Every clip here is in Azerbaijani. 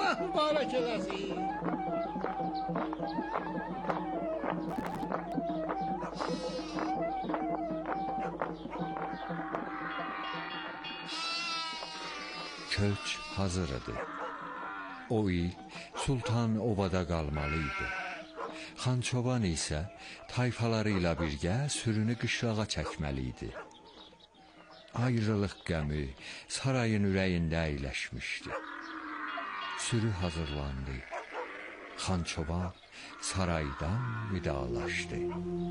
Allah mübarək eləsin. Köç hazır idi. O il Sultan obada qalmalıydı. Xan Çoban isə tayfaları ilə birgə sürünü qışlağa çəkməliydi. Ayrılıq qəmi sarayın ürəyində əyləşmişdi. Sürü hazırlandı. Xan Çoban saraydan vidalaşdı.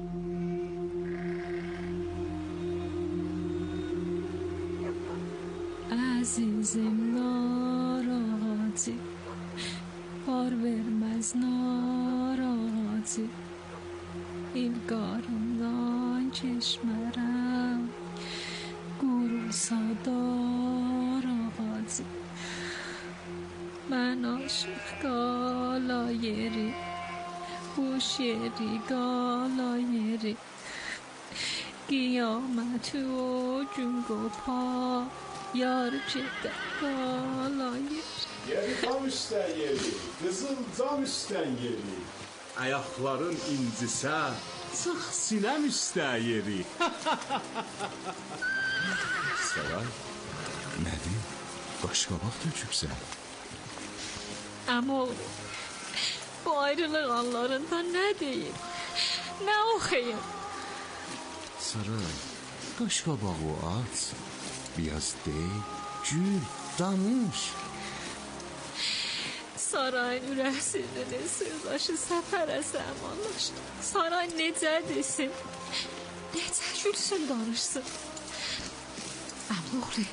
Əzizim narazı, par verməz narazı, İlqarımdan keçmərəm, qurusa dar ağacı. Mən aşıq qala yeri, boş yeri qala yeri, qiyamət o gün qopar, yar gedə qala yeri. Yeri tam üstən yeri, qızıl cam üstən yeri, ayaqların incisə, sıx sinəm üstən yeri. Saray, nədir? Qaşqabaq tökübsən. Amma bu ayrılıq anlarında nə deyim, nə oxuyum? Saray, qaşqabağı aç, biraz dey, gül, danış. Sarayın ürək sirrinin sırdaşı səfərə səmanlaşdı. Saray necə desin, necə gülsün danışsın. Əmloğlu,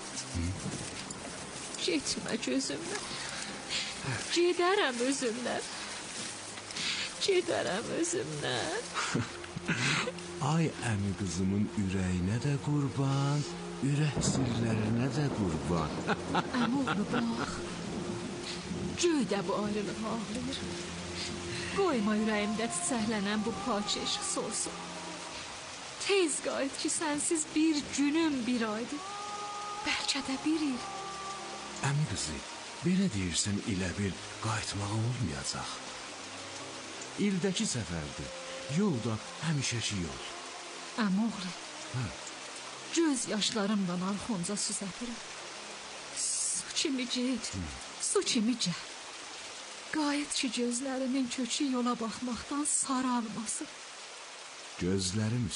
getmə gözümdən, gedərəm özümdən, gedərəm özümdən. Ay əmi qızımın ürəyinə də qurban, ürək sirlərinə də qurban. Əmloğlu, bax, göy də bu ayrılıq ağlayır. Qoyma ürəyimdə çiçəklənən bu pak eşq solsun. Tez qayıt ki, sənsiz bir günüm bir aydır. Bəlkə də bir il. Əmi qızı, belə deyirsən ilə bir qayıtmağa olmayacaq. İldəki səfərdir, yol da həmişəki yol. Əmoğlu, göz yaşlarımdan arxonca su səpirəm. Su kimi get, su kimi gəl. Qayıt ki, gözlərimin kökü yola baxmaqdan saralmasın. Gözlərim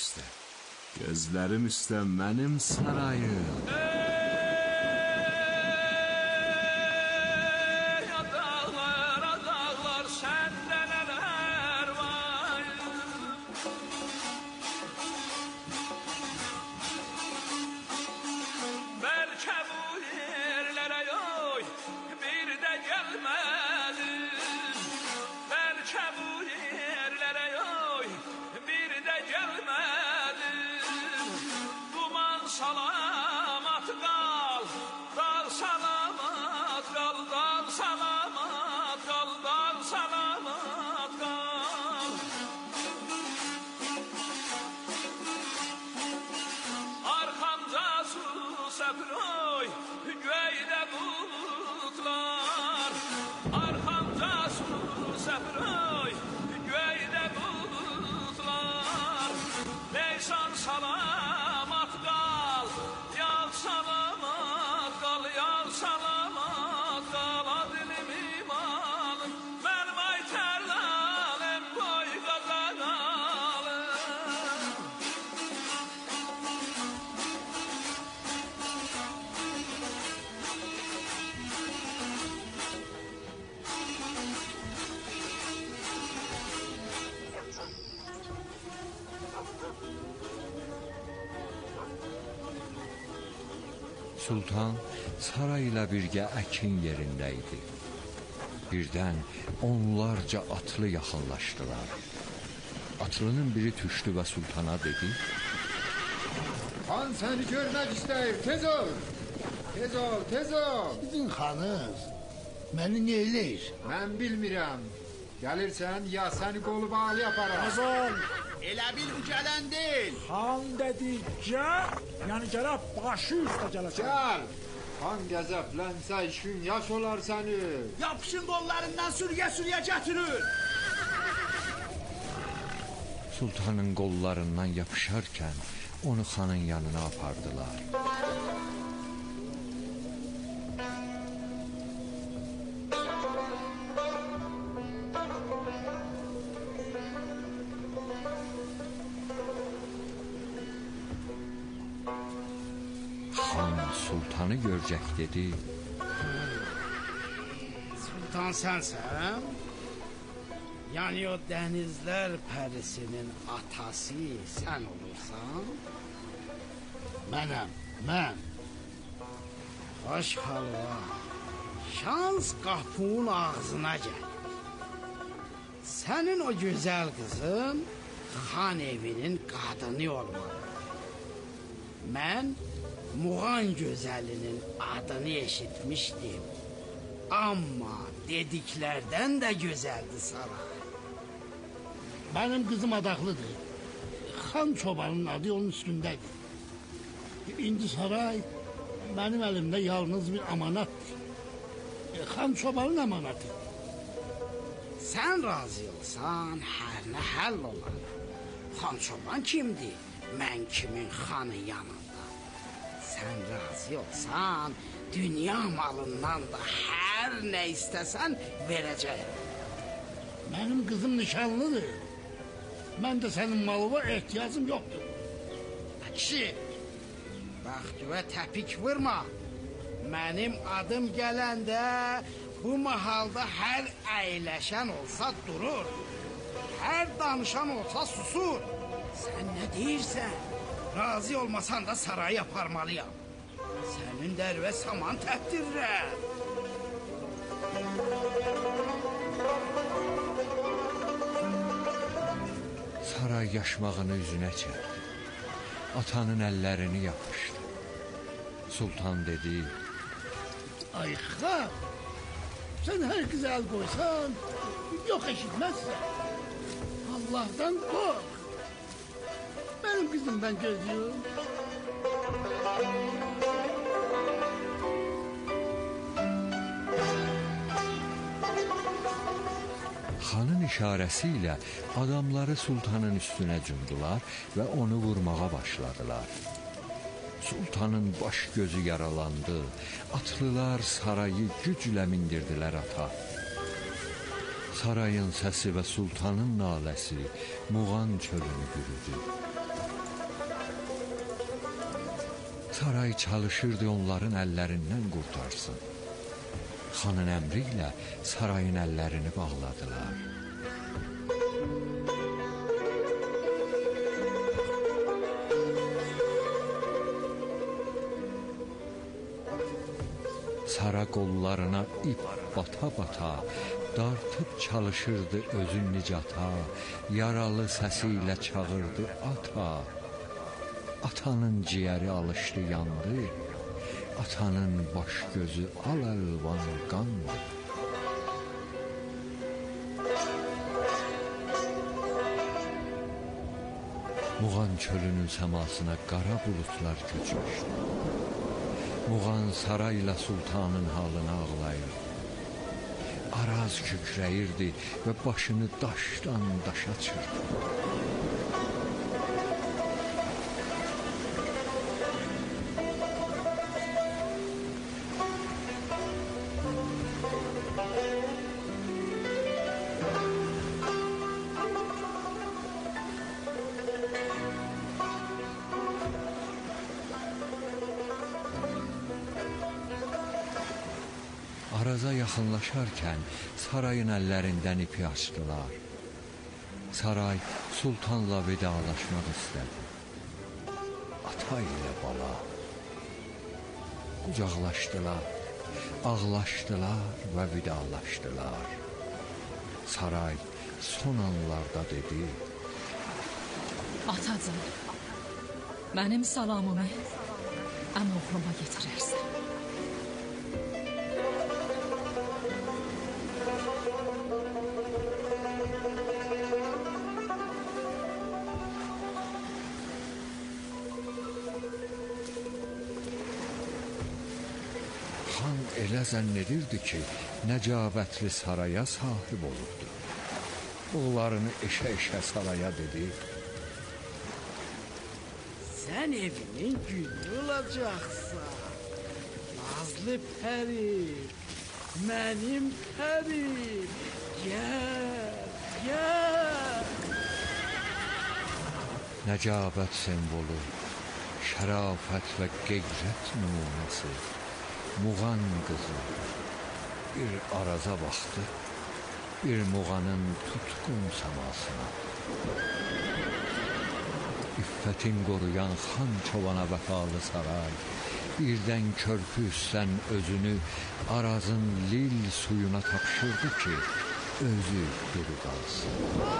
üstə mənim sarayım. Sultan saray ilə birgə əkin yerində idi. Birdən onlarca atlı yaxınlaşdılar. Atlının biri düşdü və sultana dedi: Xan səni görmək istəyir, tez ol! Tez ol, tez ol! Sizin xanız məni nə eləyir? Mən bilmirəm. Gəlirsən, ya səni qolu bağlı yaparam. Tez ol! Elə bil bu gələn deyil. Xan dedi gəl, yəni gərək başı üstə gələsən. Gəl, Xan qəzəblənsə işin yaş olar sənin. Yapışın qollarından sürüyə-sürüyə gətirin. Sultanın qollarından yapışarkən onu xanın yanına apardılar. Xan sultanı görcək dedi: Sultan sensen, yani o denizler perisinin atası sen olursan, ben. Hoş halva, şans kapının ağzına gel. Senin o güzel kızın, han evinin kadını olmalı. Ben, Muğan güzelinin adını eşitmiştim. Ama dediklerden de güzeldi saray. Benim kızım adaklıdır. Han çobanın adı onun üstündedir. İndi saray benim elimde yalnız bir amanattır. Han çobanın amanatı. Sen razı olsan her ne hal olar. Han çoban kimdi? Ben kimin hanı yanında? Sen razı olsan dünya malından da her ne istesen vereceğim. Benim kızım nişanlıdır. Ben de senin malına ihtiyacım yoktur. Kişi, bak güve tepik vurma. Benim adım gelende bu mahalda her eyleşen olsa durur. Her danışan olsa susur. Sen ne deyirsen, razı olmasan da saraya aparmalıyam. Senin derve saman teptirirəm. Saray yaşmağını üzünə çəkdi. Atanın əllərini yapışdı. Sultan dedi: Ay xan, sen her kıza el koysan yok eşitmezsen. Allah'tan kork. Benim kızımdan gözlüyorum. Xanın işarəsilə adamları sultanın üstünə cumdular və onu vurmağa başladılar. Sultanın baş gözü yaralandı. Atlılar sarayı güclə mindirdilər ata. Sarayın səsi və sultanın naləsi Muğan çölünü bürüdü. Saray çalışırdı onların əllərindən qurtarsın. Xanın əmri ilə sarayın əllərini bağladılar. Sara qollarına ip bata-bata, dartıb çalışırdı özün nicata, yaralı səsi ilə çağırdı ata. Atanın ciyəri alışdı yandı, atanın baş gözü al-əlvan qandı. Muğan çölünün səmasına qara bulutlar köçmüşdü. Muğan sarayla sultanın halını ağlayırdı. Araz kükrəyirdi və başını daşdan daşa çırpdı. Araza yaxınlaşarkən sarayın əllərindən ipi açdılar. Saray sultanla vedalaşmaq istədi. Ata ilə bala qucaqlaşdılar, ağlaşdılar və vidalaşdılar. Saray son anlarda dedi: Atacığım, mənim salamımı əmoğluma getirərsən. elə zənn edirdi ki, nəcabətli saraya sahib olurdu. Oğlarını eşə-eşə saraya dedi: Sen evinin gülü olacaksan, nazlı peri, benim peri, gel. Nəcabət simvolu, şərafət və qeyrət nümunəsi, Muğan qızı bir Araza baxdı, bir Muğanın tutqun səmasına. İffətin qoruyan xan çovana vəfalı saray, birdən körpü üstdən özünü Arazın lil suyuna tapşırdı ki, özü duru qalsın.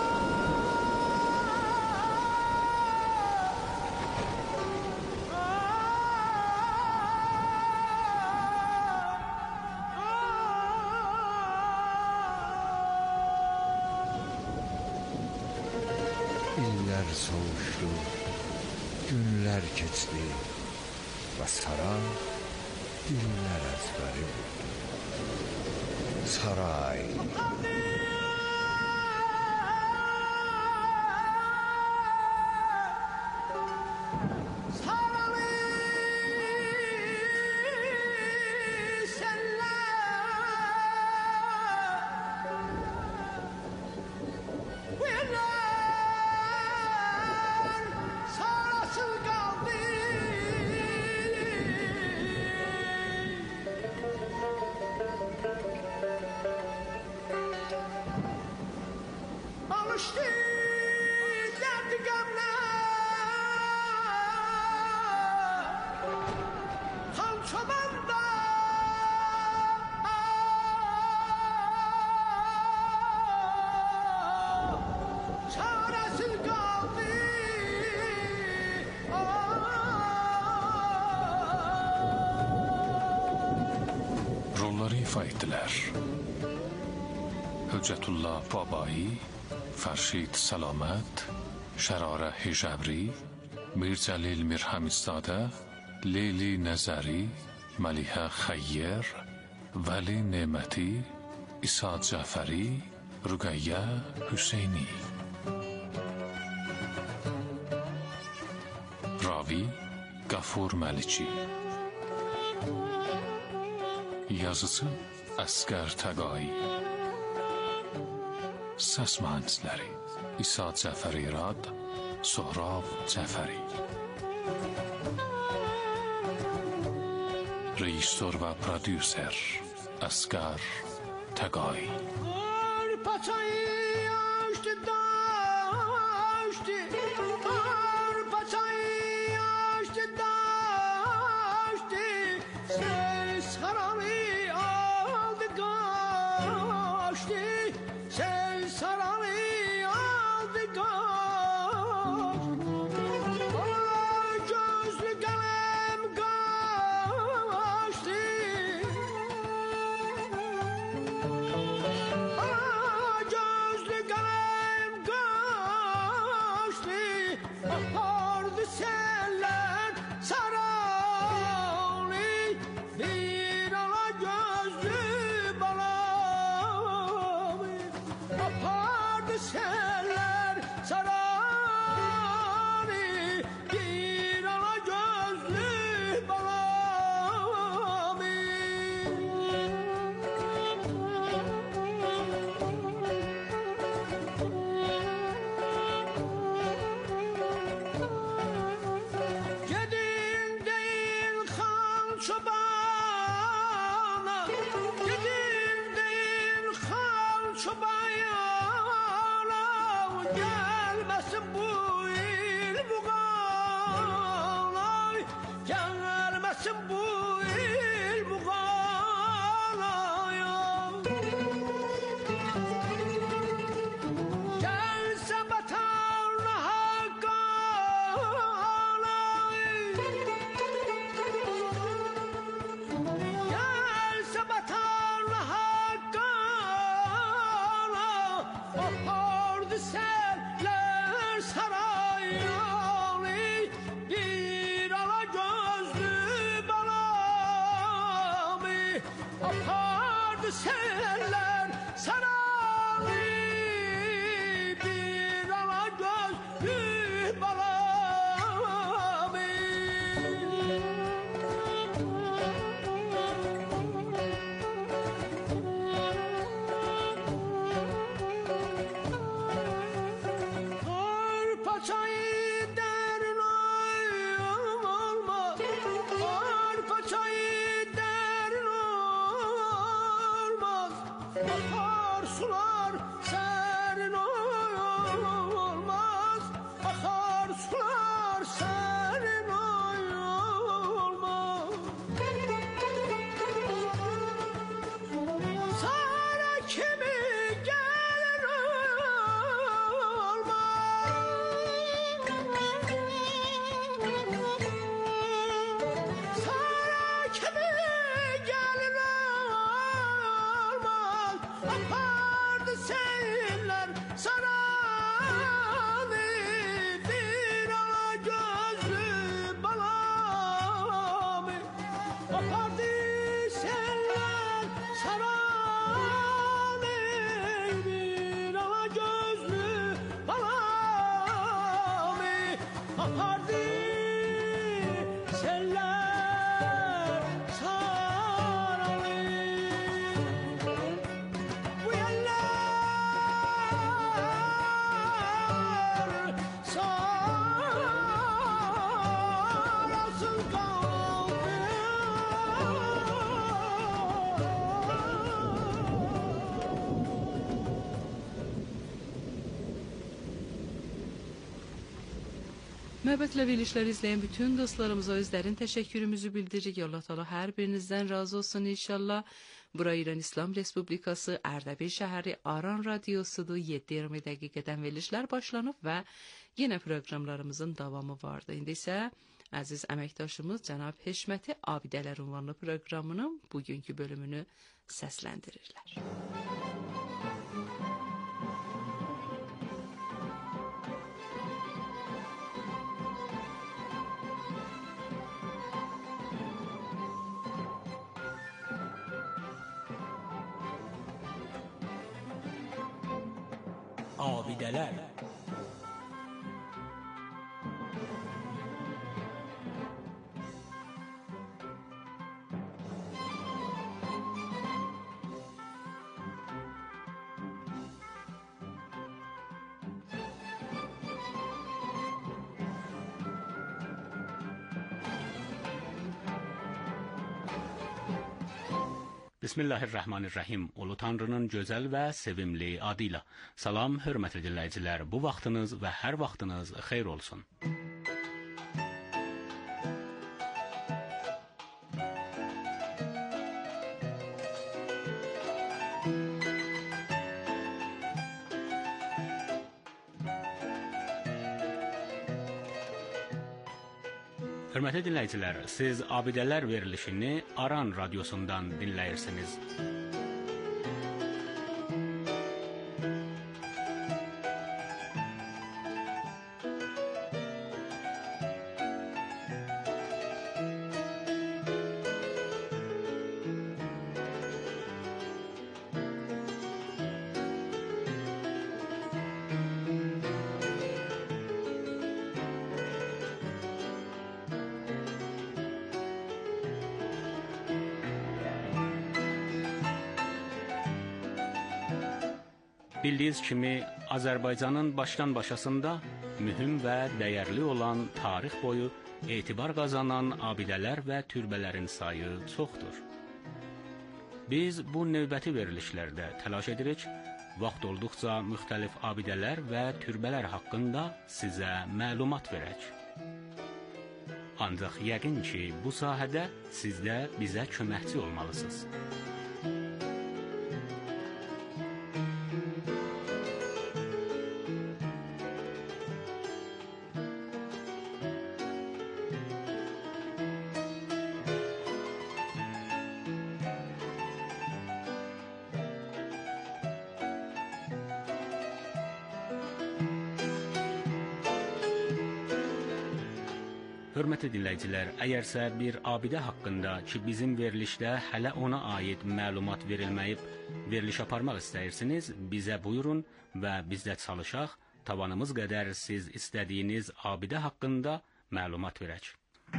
İllər soğuşdu, günlər keçdi və saray dillər əzbəri oldu. Saray. Rolları ifa ettiler. Hüccetullah Babai, Farşid Salamet, Şerare Hicabri, Mircəlil Mirhamizadə, Leyli Nəzəri, Məlihə Xəyyər, Vəli Neməti, İsa Cəfəri, Rüqəyyə Hüseyni. Ravi Qafur Məlici. Yazısı Əsqər Təqai. Səs mühəndisləri İsa Cəfəri Rad, Sohrab Cəfəri. Rejissor və prodüser Əsqər Təqai. seller sararı bir ala gözlü balamı. Arpaçayı derin olmaz, arpaçayı derin olmaz, akar sular serin olmaz, akar sular serin olmaz. Sara kimi gelir olmaz, Sara kimi gelir olmaz, apardı seller saranı bir ala gözlü balamı. Apardı seller saranı bir ala gözlü balamı. Apardı seller saranı. Bu yerler sarasın kaldı. Möhbətlə verilişləri izləyən bütün dostlarımıza özlərin təşəkkürümüzü bildiririk. Allah Teala hər birinizdən razı olsun inşallah. Bura İran İslam Respublikası Ərdəbil şəhəri Aran radiosudur. 7:20 dəqiqədən verilişlər başlanıb və yenə proqramlarımızın davamı vardı. İndi isə əziz əməkdaşımız cənab Heşməti Abidələr ünvanlı proqramının bugünkü bölümünü səsləndirirlər. Abidələr. Bismillahirrahmanirrahim. Ulu Tanrının gözəl və sevimli adıyla. Salam, hörmətli dinləyicilər. Bu vaxtınız və hər vaxtınız xeyir olsun. Hörmətli dinləyicilər, siz Abidələr verilişini Aran radiosundan dinləyirsiniz. Bildiyiniz kimi, Azərbaycanın başdan-başasında mühüm və dəyərli olan tarix boyu etibar qazanan abidələr və türbələrin sayı çoxdur. Biz bu növbəti verilişlərdə təlaş edirik, vaxt olduqca müxtəlif abidələr və türbələr haqqında sizə məlumat verək. Ancaq yəqin ki, bu sahədə siz də bizə köməkçi olmalısınız. Hörmətli dinləyicilər, əgərsə bir abidə haqqında ki, bizim verilişdə hələ ona aid məlumat verilməyib, veriliş aparmaq istəyirsiniz, bizə buyurun və biz də çalışaq, tavanımız qədər siz istədiyiniz abidə haqqında məlumat verək.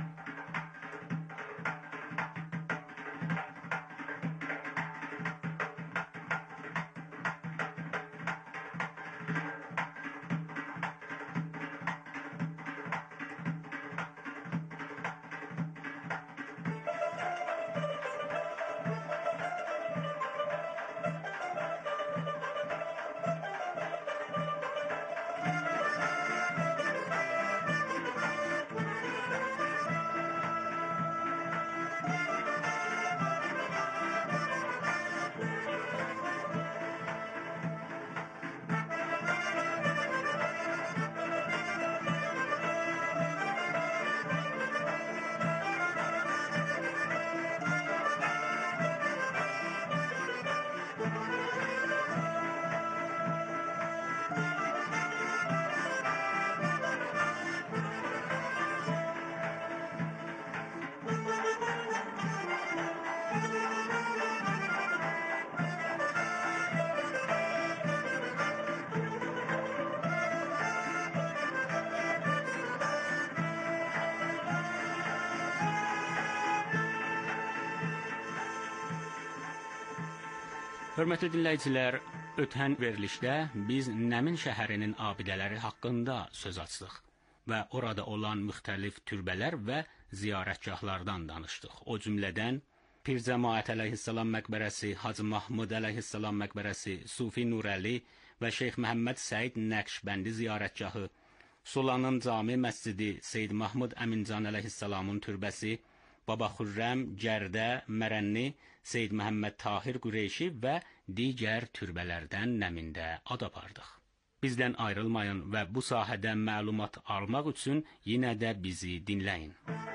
Hörmətli dinləyicilər, ötən verilişdə biz Nəmin şəhərinin abidələri haqqında söz açdıq və orada olan müxtəlif türbələr və ziyarətgahlardan danışdıq. O cümlədən Pir Cəmaət əleyhissalam məqbərəsi, Hacı Mahmud əleyhissalam məqbərəsi, Sufi Nurəli və Şeyx Məhəmməd Səid Nəqşbəndi ziyarətgahı, Solanın Cami məscidi, Seyd Mahmud Əmincan əleyhissalamın türbəsi, Baba Xürrəm, Gərdə, Mərənni, Seyd Məhəmməd Tahir Qureyşi və digər türbələrdən Nəmində ad apardıq. Bizdən ayrılmayın və bu sahədə məlumat almaq üçün yenə də bizi dinləyin.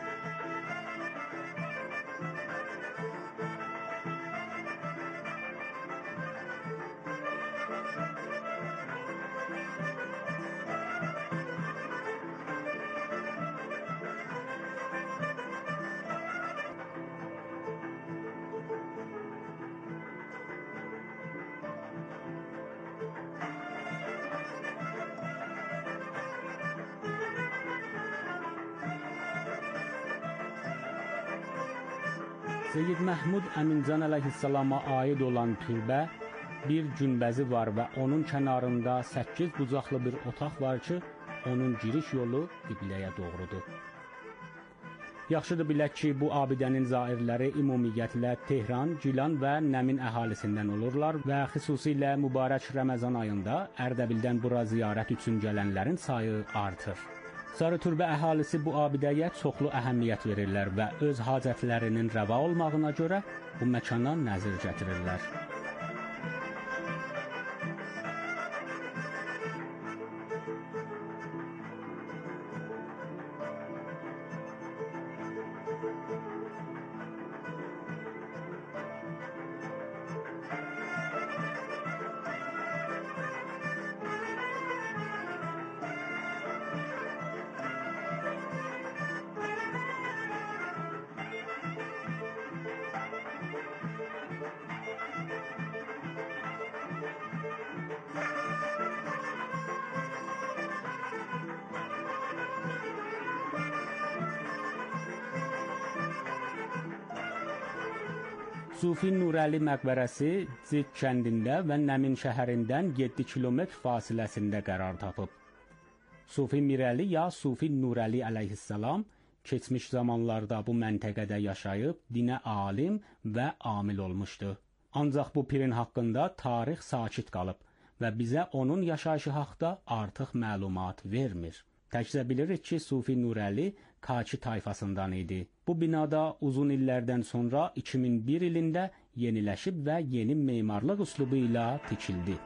Seyyid Məhmud Əmincan əleyhissalama aid olan türbə bir günbəzi var və onun kənarında 8 bucaqlı bir otaq var ki, onun giriş yolu qibləyə doğrudur. Yaxşıdır bilək ki, bu abidənin zairləri ümumiyyətlə Tehran, Gilan və Nəmin əhalisindən olurlar və xüsusilə mübarək Ramazan ayında Ərdəbildən bura ziyarət üçün gələnlərin sayı artır. Sarı türbə əhalisi bu abidəyə çoxlu əhəmiyyət verirlər və öz hacətlərinin rəva olmağına görə bu məkana nəzir gətirirlər. Sufi Nurəli məqbərəsi Cid kəndində və Nəmin şəhərindən 7 kilometr fasiləsində qərar tapıb. Sufi Mirəli ya Sufi Nurəli əleyhissalam keçmiş zamanlarda bu məntəqədə yaşayıb, dinə alim və amil olmuşdu. Ancaq bu pirin haqqında tarix sakit qalıb və bizə onun yaşayışı haqda artıq məlumat vermir. Təkcə bilirik ki, Sufi Nurəli Kaki tayfasından idi. Bu binada uzun illərdən sonra 2001 ilində yeniləşib və yeni memarlıq üslubu ilə tikildi.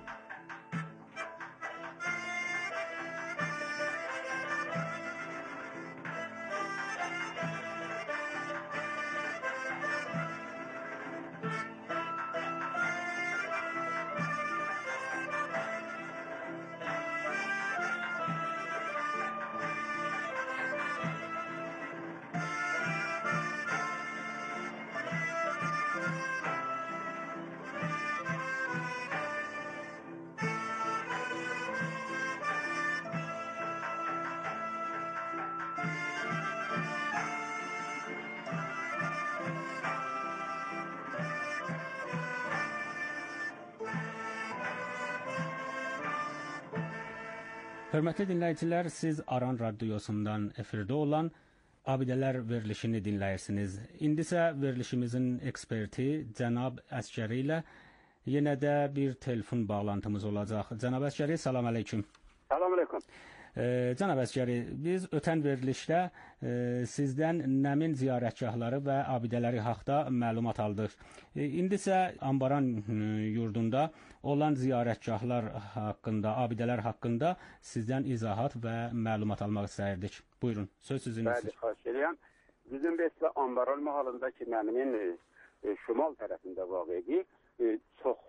Hörmətli dinləyicilər, siz Aran Radiosundan efirdə olan Abidələr verilişini dinləyirsiniz. İndi isə verilişimizin eksperti cənab Əsgəri ilə yenə də bir telefon bağlantımız olacaq. Cənab Əsgəri, salam əleykum. Salam əleykum. Cənab Əsgəri, biz ötən verilişdə sizdən Nəmin ziyarətgahları və abidələri haqda məlumat aldıq. İndi isə Ambaran yurdunda olan ziyarətgahlar haqqında, abidələr haqqında sizdən izahat və məlumat almaq istəyirdik. Buyurun, söz sizindir. Bəli, xahiş edirəm. Bizim Besla Ambaran mahallındakı Nəminin şimal tərəfində vaqedir. Çox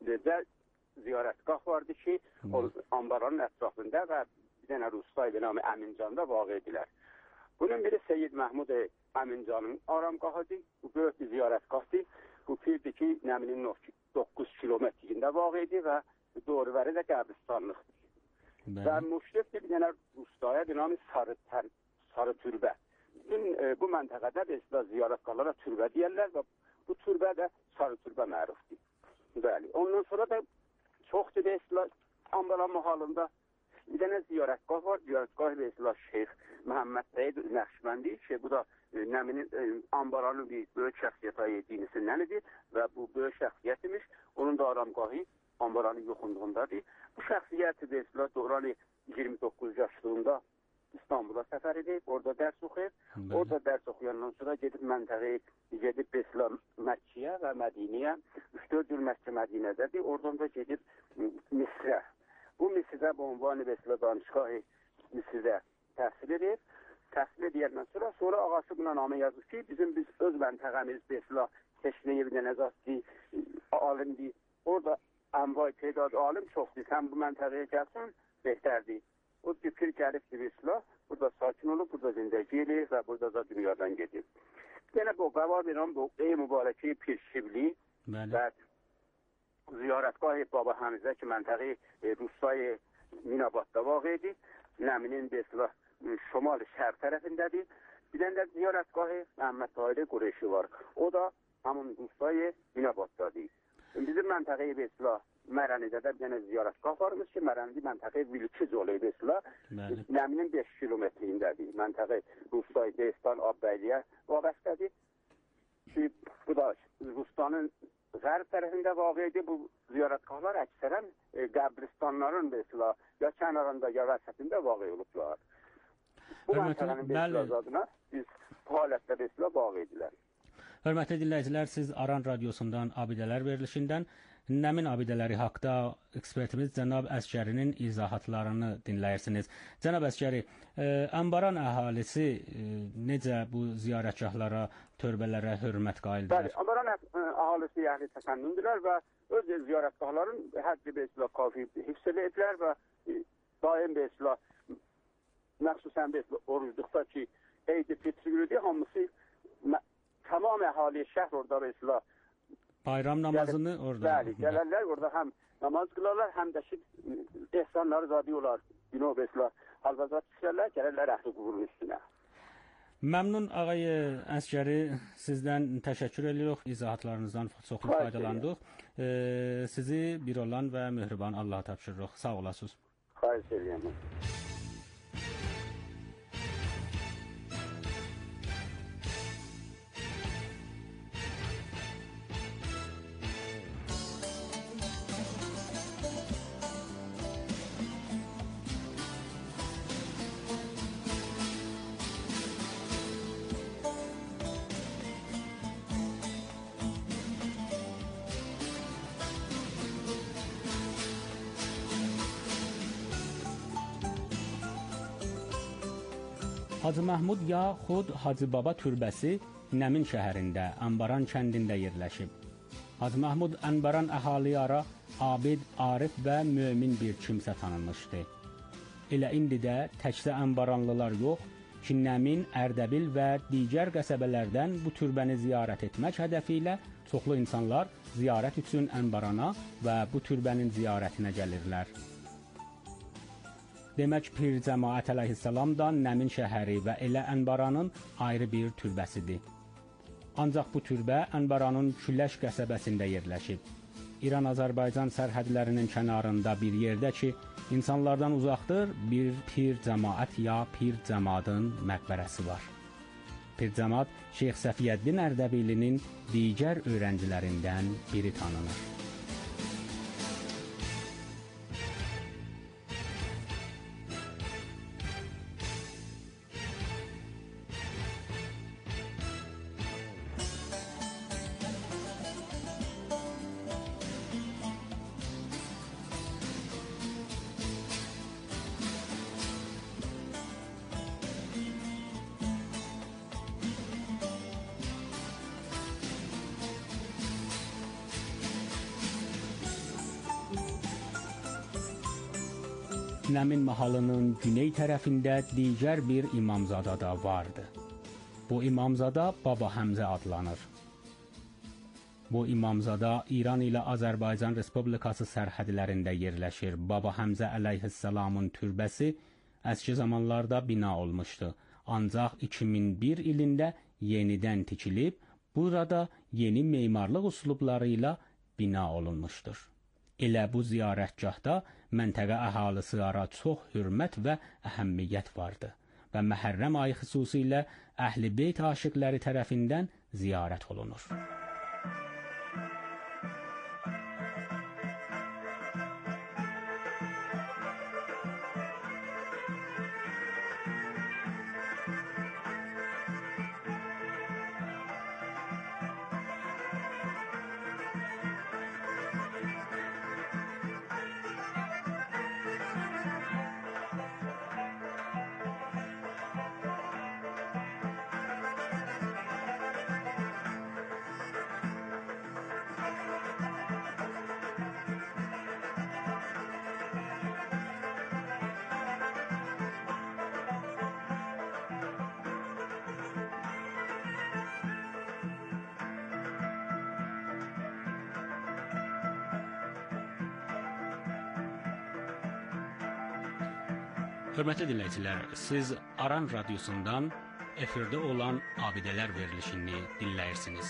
ziyarətgah vardı ki, Ambaranın ətrafında və bir dənə Rusay və namı Əmincanda vaqedirlər. Bunun biri Seyyid Məhmud Əmincanın aramgahıdır. Bu böyük bir ziyarətgahdır. Bu pirdir ki, Nəminin 9 kilometrində vaqedir və doğru-vəri də qəbristanlıqdır. Və müşrifdir bir dənə Rusaya bir namı Sarı Türbə. Bu məntəqədə Besla ziyarətgahlara türbə deyərlər və bu türbə də Sarı Türbə mərufdur. Bəli. Ondan sonra da çoxdur Besla Ambaran mahallında bir dənə ziyarətgah var. Ziyarətgah Besla Şeyx Məhəmməd Səyid Nəqşbəndi ki, bu da Nəminin Ambaranın bir böyük şəxsiyyət dinisindən və bu böyük şəxsiyyət imiş. Onun da aramgahı Ambaranın yoxunluğundadır. Bu şəxsiyyət Besla Doğranı 29 yaşlığında İstanbul'a səfər edib, orada dərs oxuyub. Orada dərs oxuyandan sonra gedib məntəqəyə, gedib Besla Məkkəyə və Mədiniyə. 3-4 il Məkkə Mədinədədir. Oradan da gedib Misrə. Bu Misrdə bu ünvanı Besla danışgahı Misrdə təhsil edib. Təhsil edəndən sonra ağası buna namə yazıb ki, biz öz məntəqəmiz Besla Teşneyi bir dənə zati alimdir. Orada ənvay pedad alim çoxdur. Sən bu məntəqəyə gəlsən, behtərdir. O fikir gəlibdir Besla. Burada sakin olub, burada zindəgi eləyir və burada da dünyadan gedib. Yenə bu qəva verəm, bu mübarəki Pir Şibli və ziyarətgah Baba Həmizə ki, məntəqi Rusay Minabadda vaqedir. Nəminin Besla şimal şərq tərəfindədir. Bir dənə də ziyarətgahı Məhəmməd Tahir Qureyşi var. O da həmin Rusay Minabaddadır. Bizim məntəqi Besla Mərənidə də bir dənə ziyarətgah varmış ki, Mərənidə məntəqi Vilkiz oluyor Besla. Nəminin 5 kilometrindədir. Məntəqi Rusay, Destan, Abbəyliyə vabəstədir. Bu da Rustanın qərb tərəfində vaqedir. Bu ziyarətgahlar əksərən qəbristanların Besla ya kənarında, ya vəsətində vaqe olublar. Bu məntəqənin Besla adına biz bu halətdə Besla vaqedirlər. Hörmətli dinləyicilər, siz Aran Radiosundan Abidələr verilişindən Nəmin abidələri haqda ekspertimiz cənab Əsgərinin izahatlarını dinləyirsiniz. Cənab Əsgəri, Ambaran əhalisi necə bu ziyarətgahlara, törbələrə hörmət qaildirlər? Bəli, Ambaran əhalisi əhli təsənnündürlər və öz ziyarətgahların həddi Besla kafi hifz edilər və daim Besla, məxsusən Besla orucluqda ki, Eyd-i Fitri günüdür, hamısı tamam əhali şəhər orada Besla bayram namazını orada. Bəli, gələrlər orada həm namaz qılarlar, həm də ki, ehsanları zadıyorlar. Günə Besla halvazat düşərlər, gələrlər əhli quburun üstünə. Məmnun ağayı Əsgəri, sizdən təşəkkür edirik. İzahatlarınızdan çoxlu faydalandıq. Sizi bir olan və mehriban Allaha tapşırırıq. Sağ olasınız. Xahiş edirəm. Hacı Məhmud yaxud Hacı Baba türbəsi Nəmin şəhərində, Ambaran kəndində yerləşib. Hacı Məhmud Ambaran əhaliyə ara abid, arif və mömin bir kimsə tanınmışdı. Elə indi də təkcə Ambaranlılar yox, ki Nəmin, Ərdəbil və digər qəsəbələrdən bu türbəni ziyarət etmək hədəfi ilə çoxlu insanlar ziyarət üçün Ambarana və bu türbənin ziyarətinə gəlirlər. Demək, Pir Cəmaət əleyhissalam da Nəmin şəhəri və elə Ənbaranın ayrı bir türbəsidir. Ancaq bu türbə Ənbaranın Küləş qəsəbəsində yerləşib. İran-Azərbaycan sərhədlərinin kənarında bir yerdə ki, insanlardan uzaqdır, bir pir cəmaət ya pir cəmadın məqbərəsi var. Pir cəmad Şeyx Səfiyyəddin Ərdəbilinin digər öyrəncilərindən biri tanınır. Nəmin mahalının güney tərəfində digər bir imamzada da vardı. Bu imamzada Baba Həmzə adlanır. Bu imamzada İran ilə Azərbaycan Respublikası sərhədlərində yerləşir. Baba Həmzə əleyhissalamın türbəsi əski zamanlarda bina olmuşdu. Ancaq 2001 ilində yenidən tikilib, burada yeni memarlıq üslubları ilə bina olunmuşdur. Elə bu ziyarətgahda məntəqə əhalisi ara çox hörmət və əhəmiyyət vardı və Məhərrəm ayı xüsusilə Əhl-i Beyt aşiqləri tərəfindən ziyarət olunur. Hörmətli dinləyicilər, siz Aran radiosundan efirdə olan abidələr verilişini dinləyirsiniz.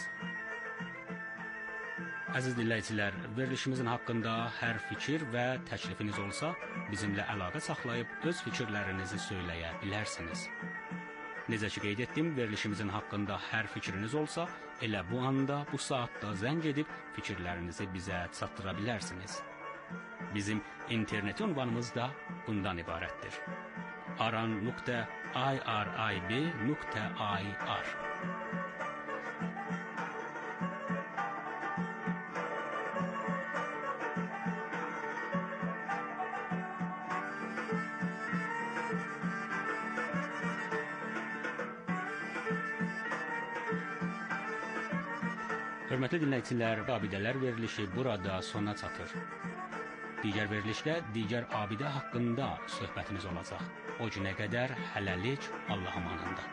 Əziz dinləyicilər, verilişimizin haqqında hər fikir və təklifiniz olsa, bizimlə əlaqə saxlayıb öz fikirlərinizi söyləyə bilərsiniz. Necə ki qeyd etdim, verilişimizin haqqında hər fikriniz olsa, elə bu anda, bu saatda zəng edib fikirlərinizi bizə çatdıra bilərsiniz. Bizim internet ünvanımız da bundan ibarətdir. aran.irib.ir Hörmətli dinləyicilər, abidələr verilişi burada sona çatır. Digər verilişdə digər abidə haqqında söhbətimiz olacaq. O günə qədər hələlik Allah amanında.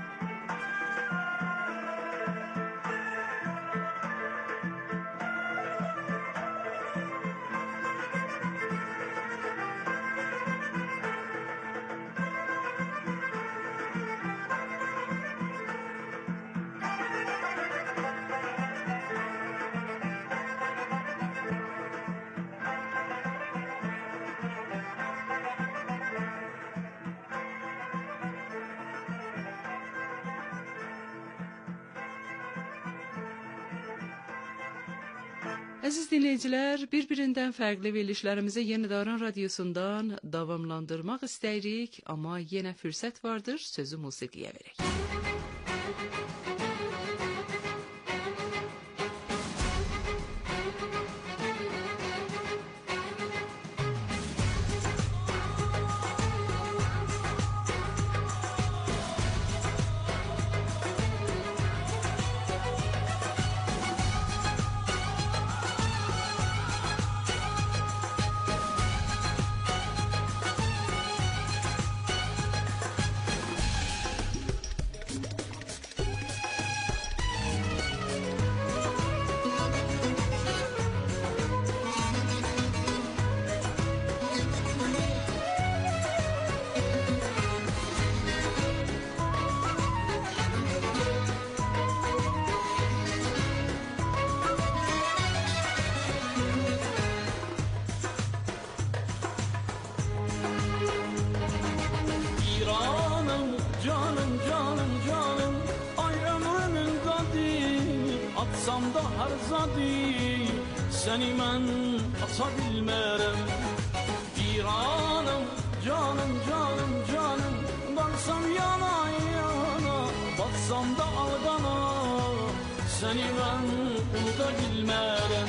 Əziz dinləyicilər, bir-birindən fərqli verilişlərimizi Yenidaran radiosundan davamlandırmaq istəyirik, amma yenə fürsət vardır, sözü musiqiyə verək. zadi seni mən aça bilmərəm. İranım, canım, canım, canım, qalsam yana yana, batsam da aldana, seni mən unuda bilmərəm.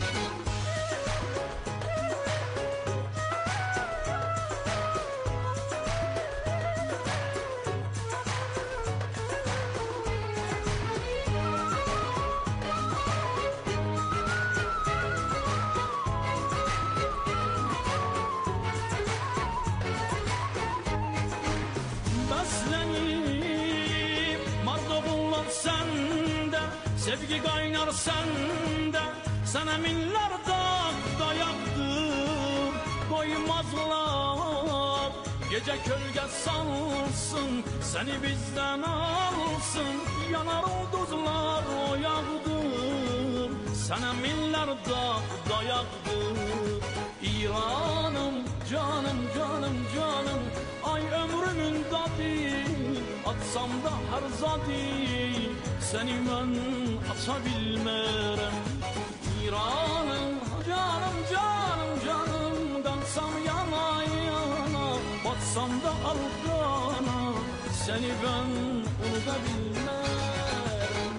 Sevgi qaynar səndə, sənə minlər dağda yaqdır, qoymazlar. Gecə kölgə salsın, səni bizdən alsın, yanar ulduzlar o yağdır, sənə minlər dağda yaqdır. İranım, canım, canım, canım, ay ömrümün dadı, atsam da hər zadı, səni mən aça bilmərəm. İranım, canım, canım, canım, qansam yana yana, batsam da alqana, səni mən unuda bilmərəm.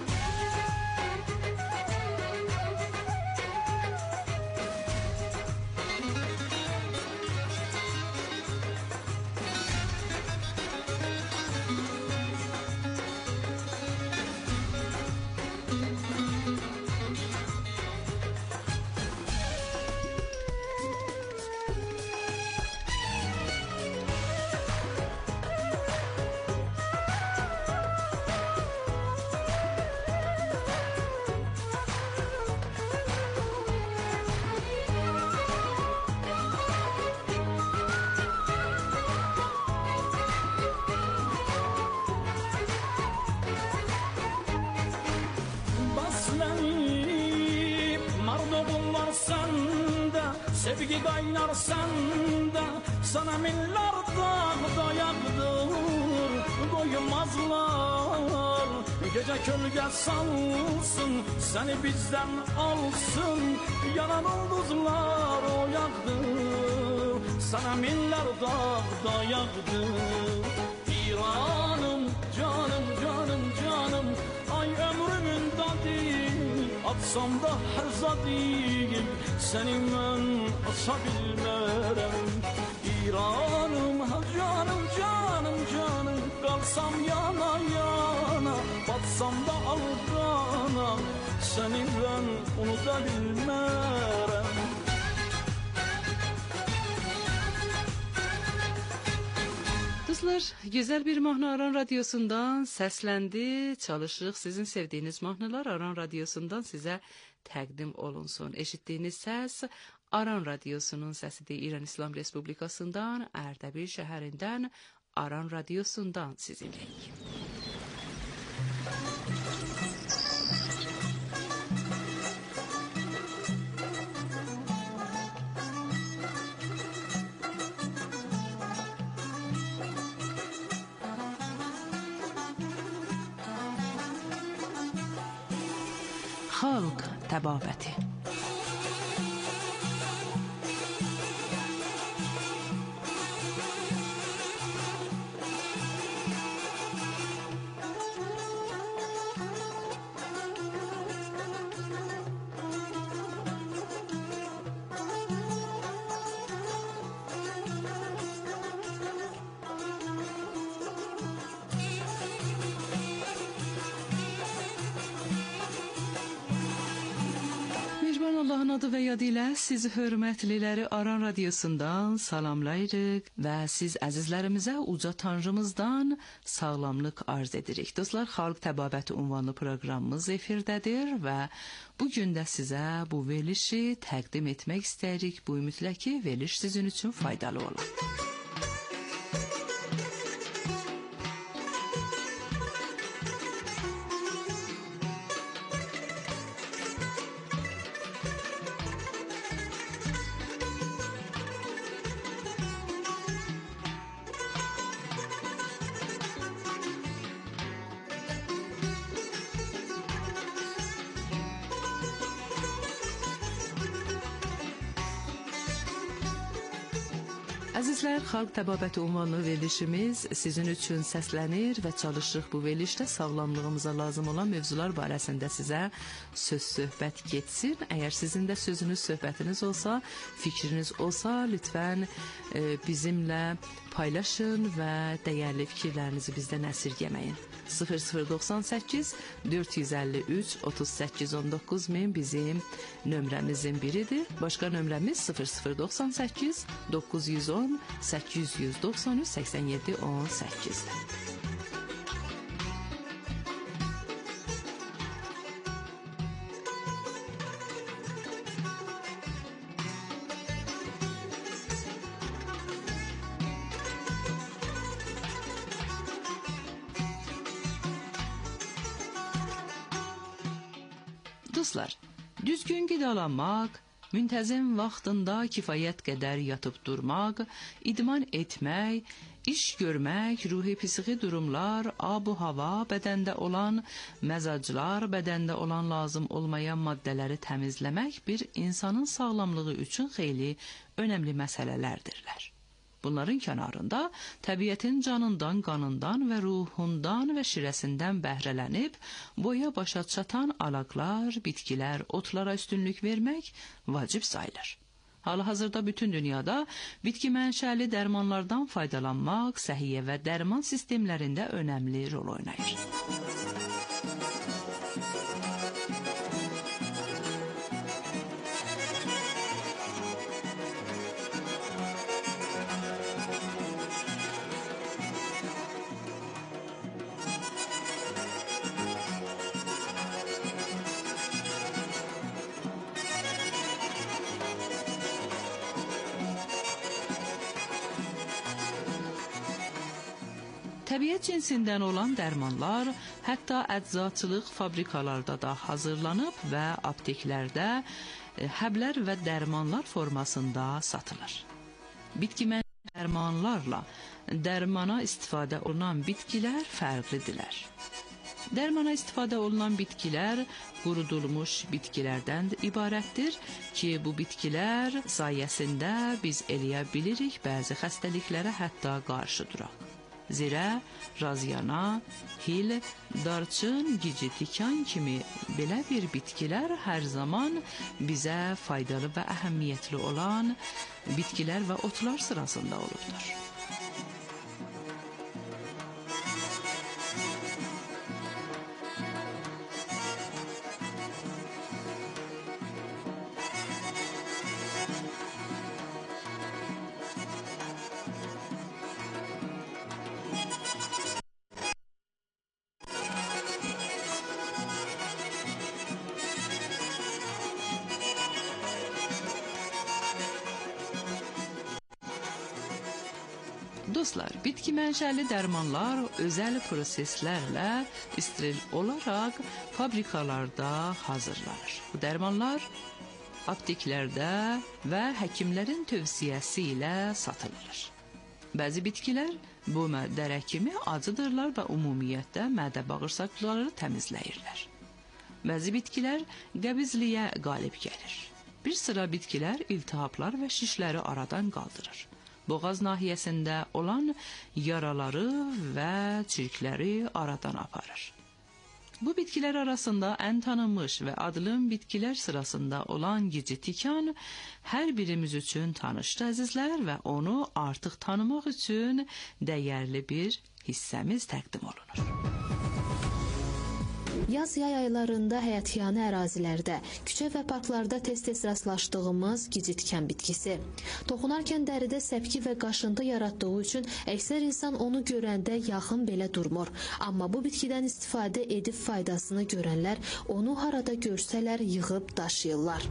Sevgi qaynar səndə, sana minlər dağda yaqdır, qoymazlar. Gecə kölgə salsın, səni bizdən alsın, yanan ulduzlar o yaqdır, sana minlər dağda yaqdır. İranım, canım, canım, canım, ay ömrümün dadı, atsam da hər zadı, səni mən aça bilmərəm. İranım, canım, canım, canım, qalsam yana yana, batsam da alqana, səni mən unuda bilmərəm. Dostlar, güzel bir mahnı Aran Radyosu'ndan seslendi. Çalışırıq sizin sevdiğiniz mahnılar Aran Radyosu'ndan size təqdim olunsun. Eşitdiyiniz səs Aran Radyosu'nun səsidir. İran İslam Respublikası'ndan, Ərdəbil şəhərindən Aran Radyosu'ndan sizinleyik. Xalq təbabəti. Allah'ın adı və yadı ilə sizi hörmətliləri Aran Radyosu'ndan salamlayırıq və siz əzizlərimizə uca Tanrımızdan sağlamlıq arz edirik. Dostlar, Xalq Təbabəti unvanlı proqramımız efirdədir və bugün də sizə bu verilişi təqdim etmək istəyirik. Bu ümidlə ki, veriliş sizin üçün faydalı olur. Əzizlər, Xalq Təbabəti ünvanlı verilişimiz sizin üçün səslənir və çalışırıq bu verilişdə sağlamlığımıza lazım olan mövzular barəsində sizə söz-söhbət getsin. Əgər sizin də sözünüz, söhbətiniz olsa, fikriniz olsa, lütfən bizimlə paylaşın və dəyərli fikirlərinizi bizdən əsirgəməyin. 0098 453 38 19 min bizim nömrəmizin biridir. Başqa nömrəmiz 0098 910 893 87 18'dir. Dostlar, düzgün qidalanmaq, müntəzim vaxtında kifayət qədər yatıb durmaq, idman etmək, iş görmək, ruhi-psixi durumlar, ab-hava, bədəndə olan məzaclar, bədəndə olan lazım olmayan maddələri təmizləmək bir insanın sağlamlığı üçün xeyli önəmli məsələlərdirlər. Bunların kənarında təbiətin canından, qanından və ruhundan və şirəsindən bəhrələnib, boya başa çatan alaqlar, bitkilər, otlara üstünlük vermək vacib sayılır. Hal-hazırda bütün dünyada bitki mənşəli dərmanlardan faydalanmaq səhiyyə və dərman sistemlərində önəmli rol oynayır. Təbiət cinsindən olan dərmanlar hətta əczaçılıq fabrikalarda da hazırlanıb və apteklərdə həblər və dərmanlar formasında satılır. Bitki mənşəli dərmanlarla dərmana istifadə olunan bitkilər fərqlidirlər. Dərmana istifadə olunan bitkilər qurudulmuş bitkilərdən ibarətdir ki, bu bitkilər sayəsində biz eləyə bilirik bəzi xəstəliklərə hətta qarşı duraq. Zirə, raziyana, hil, darçın, gici, tikan kimi belə bir bitkilər hər zaman bizə faydalı və əhəmiyyətli olan bitkilər və otlar sırasında olubdur. Dostlar, bitki mənşəli dərmanlar özəl proseslərlə steril olaraq fabrikalarda hazırlanır. Bu dərmanlar apteklərdə və həkimlərin tövsiyəsi ilə satılır. Bəzi bitkilər bu məddələr kimi acıdırlar və ümumiyyətlə mədə bağırsaqları təmizləyirlər. Bəzi bitkilər qəbizliyə qalib gəlir. Bir sıra bitkilər iltihaplar və şişləri aradan qaldırır. Boğaz nahiyəsində olan yaraları və çirkləri aradan aparır. Bu bitkilər arasında ən tanınmış və adlı bitkilər sırasında olan gici tikan hər birimiz üçün tanışdır əzizlər və onu artıq tanımaq üçün dəyərli bir hissəmiz təqdim olunur. Yaz-yay aylarında həyətyanı ərazilərdə, küçə və parklarda tez-tez rastlaşdığımız gici tikan bitkisi. Toxunarkən dəridə səpki və qaşıntı yaratdığı üçün əksər insan onu görəndə yaxın belə durmur. Amma bu bitkidən istifadə edib faydasını görənlər onu harada görsələr yığıb daşıyırlar.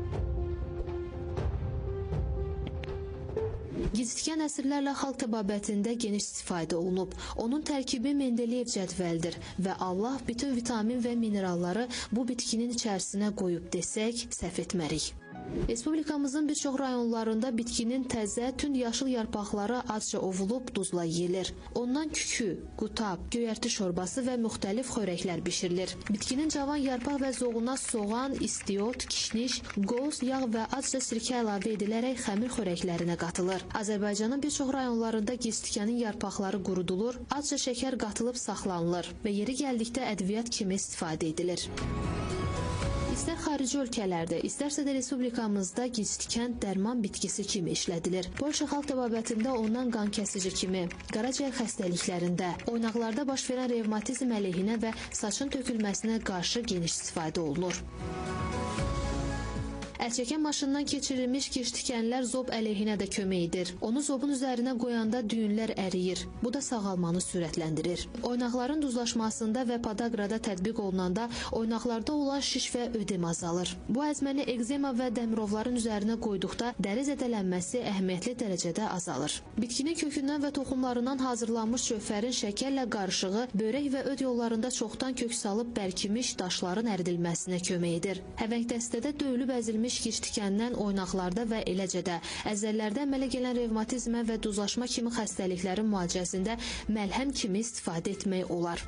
Gizitkan əsrlərlə xalq təbabətində geniş istifadə olunub. Onun tərkibi Mendeleyev cədvəldir və Allah bütün vitamin və mineralları bu bitkinin içərisinə qoyub desək, səhv etmərik. Respublikamızın bir çox rayonlarında bitkinin təzə, tünd yaşıl yarpaqları azca ovulub duzla yeyilir. Ondan kükü, qutab, göyərti şorbası və müxtəlif xörəklər bişirilir. Bitkinin cavan yarpaq və zoğuna soğan, istiot, kişniş, qoz, yağ və azca sirkə əlavə edilərək xəmir xörəklərinə qatılır. Azərbaycanın bir çox rayonlarında giztikənin yarpaqları qurudulur, azca şəkər qatılıb saxlanılır və yeri gəldikdə ədviyyat kimi istifadə edilir. İstər xarici ölkələrdə, istərsə də respublikamızda giztikən dərman bitkisi kimi işlədilir. Polşa xalq təbabətində ondan qan kəsici kimi, qaraciyər xəstəliklərində, oynaqlarda baş verən revmatizm əleyhinə və saçın tökülməsinə qarşı geniş istifadə olunur. Əlçəkən maşından keçirilmiş giztikənlər zob əleyhinə də kömək edir. Onu zobun üzərinə qoyanda düyünlər əriyir. Bu da sağalmanı sürətləndirir. Oynaqların duzlaşmasında və podagrada tətbiq olunanda oynaqlarda olan şiş və ödem azalır. Bu əzməni ekzema və dəmirovların üzərinə qoyduqda dəri zədələnməsi əhəmiyyətli dərəcədə azalır. Bitkinin kökündən və toxumlarından hazırlanmış cövhərin şəkərlə qarışığı böyrək və öd yollarında çoxdan kök salıb bərkimiş daşların əridilməsinə kömək edir. Həvəngdəstədə döyülüb əzilmiş giztikəndən oynaqlarda və eləcə də əzəllərdə əmələ gələn revmatizmə və duzlaşma kimi xəstəliklərin müalicəsində məlhəm kimi istifadə etmək olar.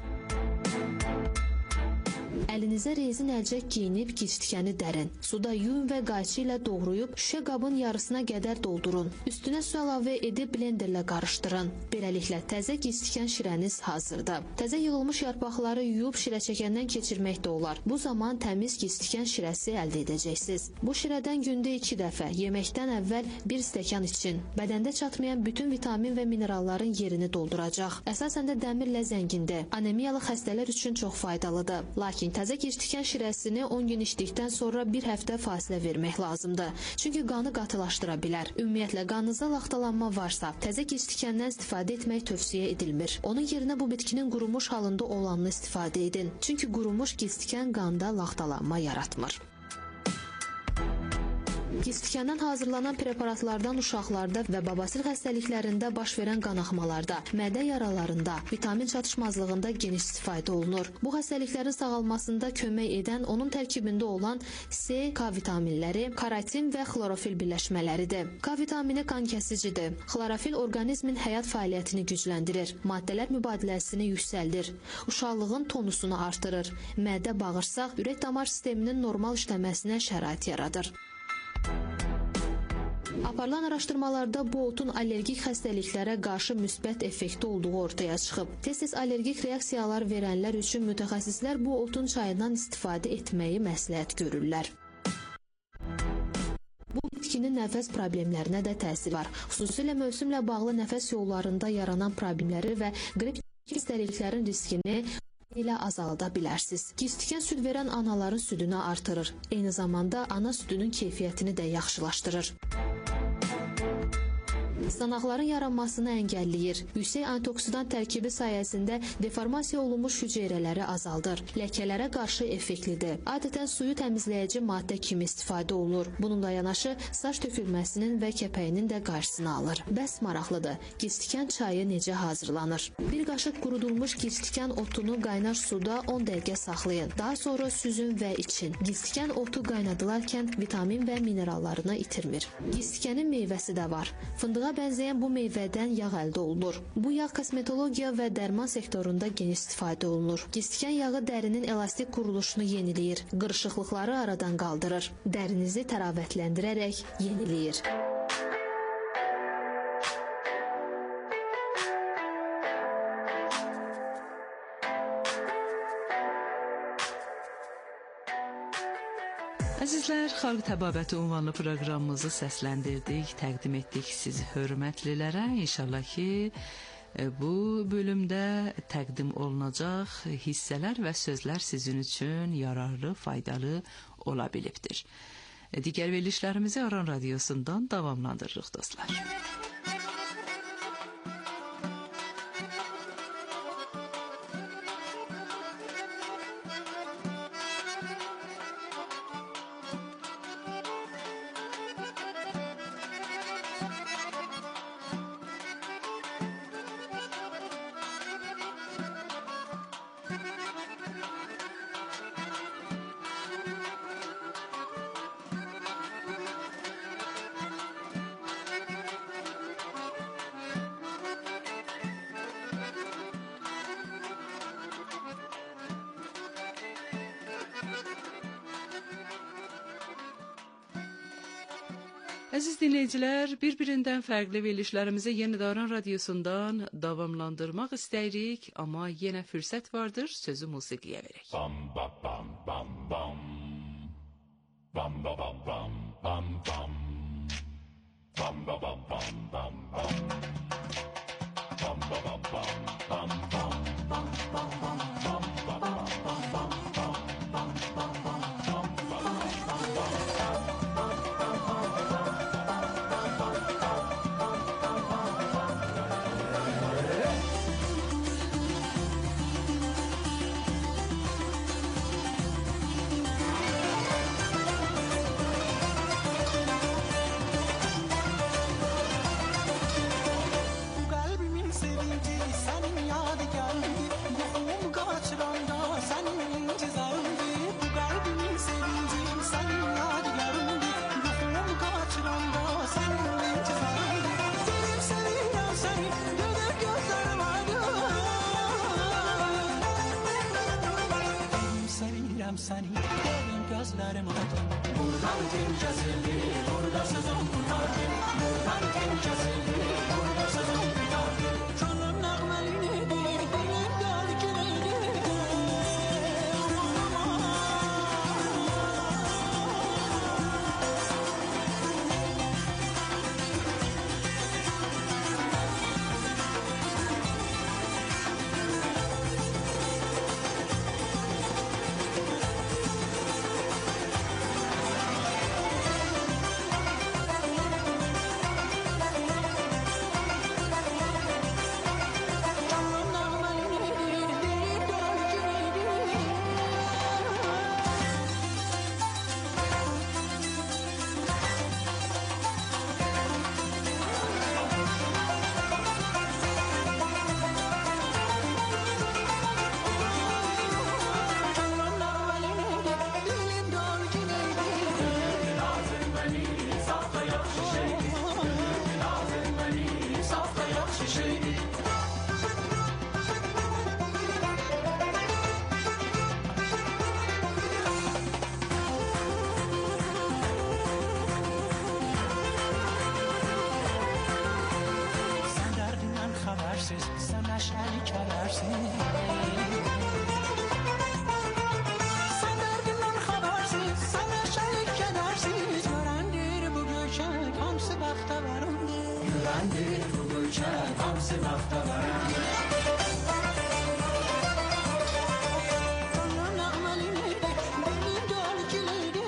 Əlinizə rezin əlcək geyinib giztikəni dərin, suda yuyun və qayçı ilə doğrayıb şüşə qabın yarısına qədər doldurun. Üstünə su əlavə edib blenderlə qarışdırın. Beləliklə təzə giztikən şirəniz hazırdır. Təzə yığılmış yarpaqları yuyub şirə çəkəndən keçirmək də olar. Bu zaman təmiz giztikən şirəsi əldə edəcəksiniz. Bu şirədən gündə 2 dəfə, yeməkdən əvvəl 1 stəkan için, bədəndə çatmayan bütün vitamin və mineralların yerini dolduracaq. Əsasən də dəmirlə zəngindir. Anemiyalı xəstələr üçün çox faydalıdır. Lakin təzə giztikən şirəsini 10 gün içdikdən sonra 1 həftə fasilə vermək lazımdır. Çünki qanı qatılaşdıra bilər. Ümumiyyətlə, qanınızda laxtalanma varsa, təzə giztikəndən istifadə etmək tövsiyə edilmir. Onun yerinə bu bitkinin qurumuş halında olanını istifadə edin. Çünki qurumuş giztikən qanda laxtalanma yaratmır. Giztikəndən hazırlanan preparatlardan uşaqlarda və babasil xəstəliklərində baş verən qanaxmalarda, mədə yaralarında, vitamin çatışmazlığında geniş istifadə olunur. Bu xəstəliklərin sağalmasında kömək edən onun tərkibində olan C, K vitaminləri, karotin və xlorofil birləşmələridir. K vitamini qan kəsicidir. Xlorofil orqanizmin həyat fəaliyyətini gücləndirir, maddələr mübadiləsini yüksəldir, uşaqlığın tonusunu artırır, mədə, bağırsaq, ürək damar sisteminin normal işləməsinə şərait yaradır. Aparılan araşdırmalarda bu otun allergik xəstəliklərə qarşı müsbət effekti olduğu ortaya çıxıb. Tez-tez allergik reaksiyalar verənlər üçün mütəxəssislər bu otun çayından istifadə etməyi məsləhət görürlər. Bu bitkinin nəfəs problemlərinə də təsiri var. Xüsusilə mövsümlə bağlı nəfəs yollarında yaranan problemləri və qrip xəstəliklərin riskini ilə azalda bilərsiniz. Giztikən süd verən anaların südünü artırır. Eyni zamanda ana südünün keyfiyyətini də yaxşılaşdırır. Sanaqların yaranmasını əngəlləyir. Yüksək antioksidan tərkibi sayəsində deformasiya olunmuş hüceyrələri azaldır. Ləkələrə qarşı effektlidir. Adətən suyu təmizləyici maddə kimi istifadə olunur. Bununla yanaşı saç tökülməsinin və kəpəyinin də qarşısını alır. Bəs maraqlıdır. Giztikən çayı necə hazırlanır? Bir qaşıq qurudulmuş giztikən otunu qaynar suda 10 dəqiqə saxlayın. Daha sonra süzün və için. Giztikən otu qaynadılarkən vitamin və minerallarını itirmir. Giztikənin meyvəsi də var. Fındığa bənzəyən bu meyvədən yağ əldə olunur. Bu yağ kosmetologiya və dərman sektorunda geniş istifadə olunur. Giztikən yağı dərinin elastik quruluşunu yeniləyir, qırışıqlıqları aradan qaldırır, dərinizi təravətləndirərək yeniləyir. Əzizlər, Xalq Təbabəti ünvanlı proqramımızı səsləndirdik, təqdim etdik siz hörmətlilərə. İnşallah ki, bu bölümdə təqdim olunacaq hissələr və sözlər sizin üçün yararlı, faydalı ola bilibdir. Digər verilişlərimizi Aran Radiosundan davamlandırırıq dostlar. Əziz dinləyicilər, bir-birindən fərqli verilişlərimizi Yeni Davran Radiosundan davamlandırmaq istəyirik, amma yenə fürsət vardır, sözü musiqiyə verək. Bam bam bam bam bam. Bam bam bam bam bam bam. Bam bam bam bam bam bam. Bam bam bam bam bam bam. Bam bam bam bam bam bam. Seni benim gözlerim aydın. Buradan kim kesildi, burada sözüm tutardı. Buradan kim kesildi, burada sözüm tutardı. Canım nağmeliydi, dilim dergiliydi. Sen neşeli kedersin. Sen derdinden habersiz, sen neşeli kedersiz. Görendir bu göçek, hamsi bakta varımdır. Görendir bu göçek, hamsi bakta varımdır. Gönlüm nağmeliydi, dilim dölgüleydi.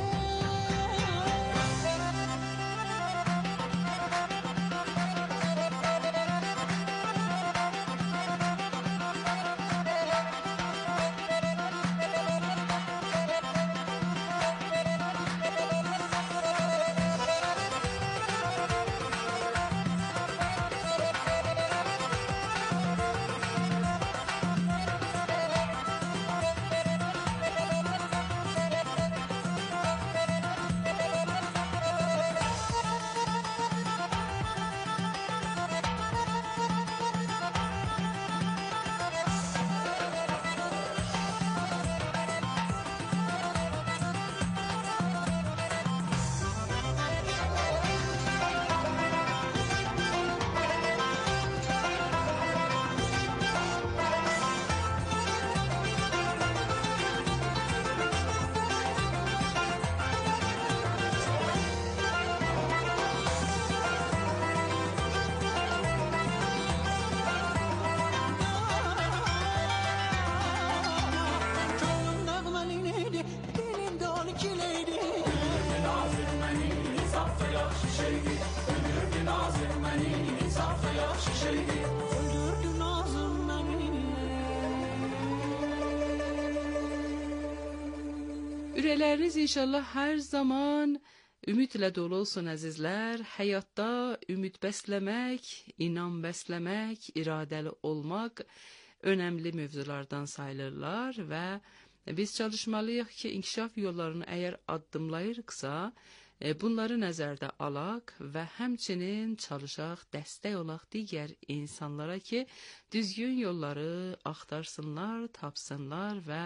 Ürəkləriniz inşallah hər zaman ümidlə dolu olsun əzizlər. Həyatda ümid bəsləmək, inan bəsləmək, iradəli olmaq önəmli mövzulardan sayılırlar və biz çalışmalıyıq ki, inkişaf yollarını əgər addımlayırıqsa, bunları nəzərdə alaq və həmçinin çalışaq, dəstək olaq digər insanlara ki, düzgün yolları axtarsınlar, tapsınlar və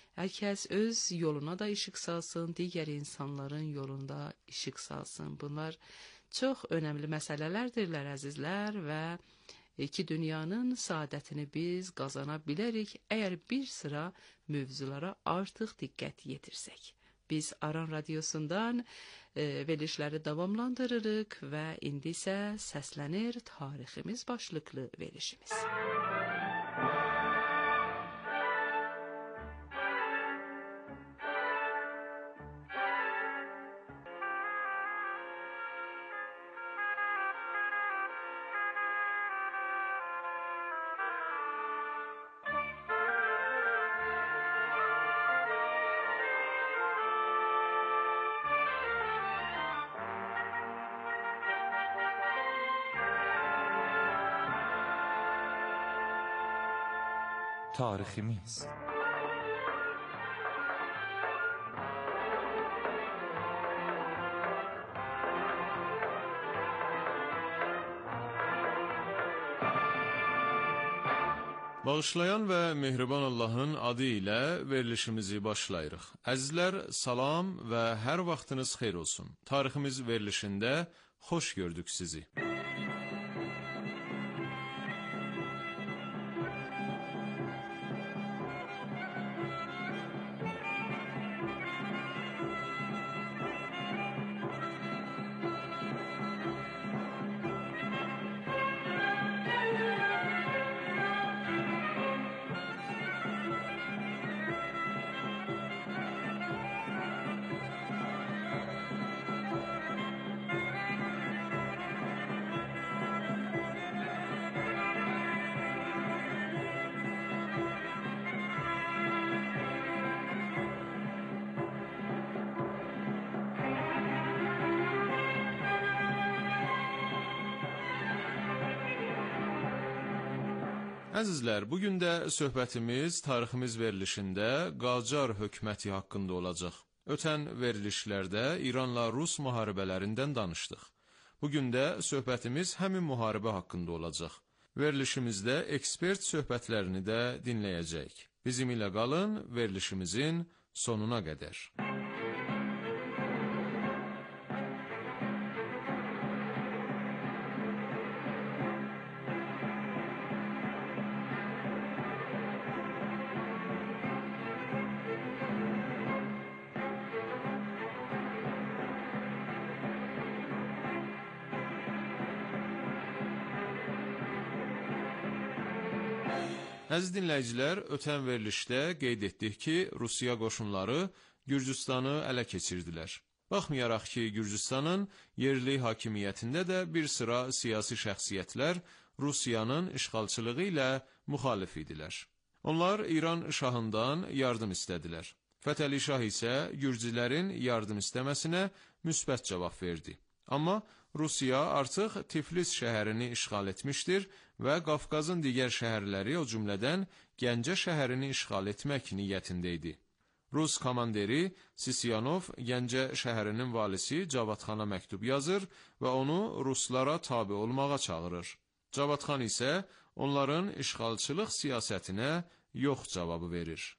Hər kəs öz yoluna da işıq salsın, digər insanların yolunda işıq salsın. Bunlar çox önəmli məsələlərdirlər əzizlər və iki dünyanın saadətini biz qazana bilərik əgər bir sıra mövzulara artıq diqqət yetirsək. Biz Aran Radiosundan verilişləri davamlandırırıq və indi isə səslənir tariximiz başlıqlı verilişimiz. Tariximiz. Bağışlayan və mehriban Allahın adı ilə verilişimizi başlayırıq. Əzizlər, salam və hər vaxtınız xeyir olsun. Tariximiz verilişində xoş gördük sizi. Əzizlər, bugün də söhbətimiz tariximiz verilişində Qacar hökuməti haqqında olacaq. Ötən verilişlərdə İranla Rus müharibələrindən danışdıq. Bugün də söhbətimiz həmin müharibə haqqında olacaq. Verilişimizdə ekspert söhbətlərini də dinləyəcəyik. Bizim ilə qalın verilişimizin sonuna qədər. Əziz dinləyicilər, ötən verilişdə qeyd etdik ki, Rusiya qoşunları Gürcüstanı ələ keçirdilər. Baxmayaraq ki, Gürcüstanın yerli hakimiyyətində də bir sıra siyasi şəxsiyyətlər Rusiyanın işğalçılığı ilə müxalif idilər. Onlar İran şahından yardım istədilər. Fətəli Şah isə Gürcülərin yardım istəməsinə müsbət cavab verdi. Amma Rusiya artıq Tiflis şəhərini işğal etmişdir və Qafqazın digər şəhərləri, o cümlədən Gəncə şəhərini işğal etmək niyyətində idi. Rus komandiri Sisyanov Gəncə şəhərinin valisi Cavadxana məktub yazır və onu ruslara tabe olmağa çağırır. Cavadxan isə onların işğalçılıq siyasətinə yox cavabı verir.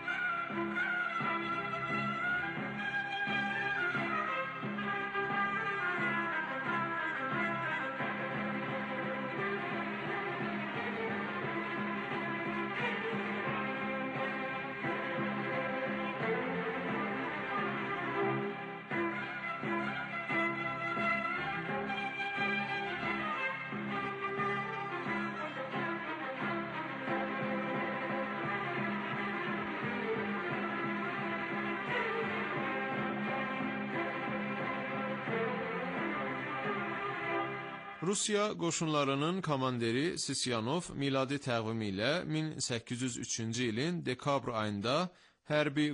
Rusiya qoşunlarının komandiri Sisyanov miladi təqvimi ilə 1803-cü ilin dekabr ayında hərbi